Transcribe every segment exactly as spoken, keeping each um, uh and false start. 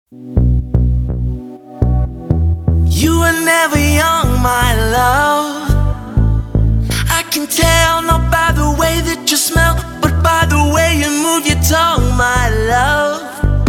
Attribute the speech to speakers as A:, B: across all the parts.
A: You were never young, my love. I can tell not by the way that you smell, but by the way you move your tongue, my love.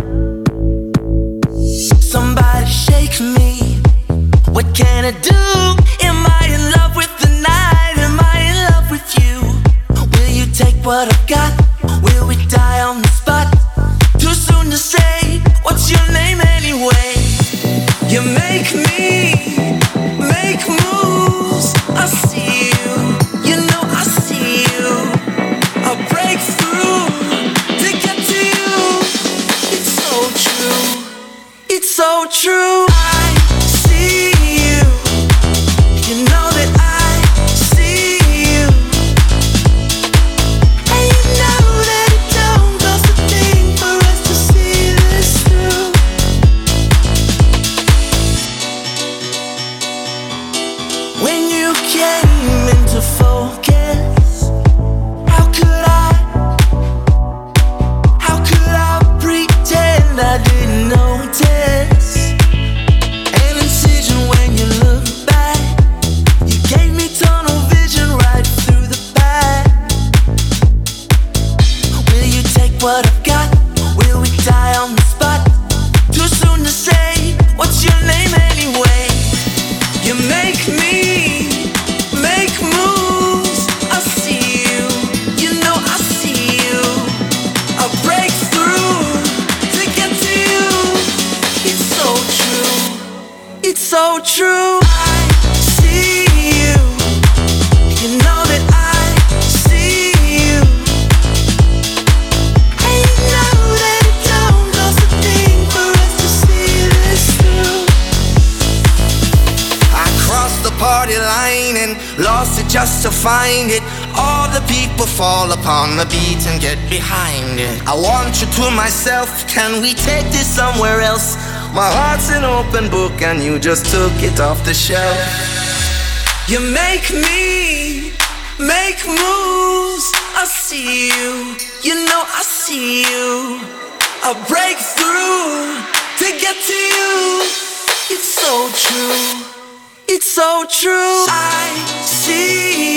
A: Somebody shake me. What can I do? Am I in love with the night? Am I in love with you? Will you take what I've got? Will we die on the spot? Too soon to say. What's your name anyway? You make me make moves. I see you. You know I see you. I'll break through to get to you. It's so true. It's so true. I see you. You know that I see you. And you know that it don't cost a thing for us to see this through. When you came into focus, how could I, how could I pretend I didn't notice? An incision when you look back, you gave me tunnel vision right through the back. Will you take what I've got? Will we die on the spot? Too soon to say. What's your name anyway? You make me make moves. I see you. You know I see you. I'll break through to get to you. It's so true. It's so true. I see you. You know that I see you. And you know that it don't cost a thing for us to see this through.
B: I crossed the party line and lost it just to find it. All the people fall upon the beat and get behind it. I want you to myself, can we take this somewhere else? My heart's an open book and you just took it off the shelf.
A: You make me make moves. I see you. You know I see you. I'll break through to get to you. It's so true. It's so true. I see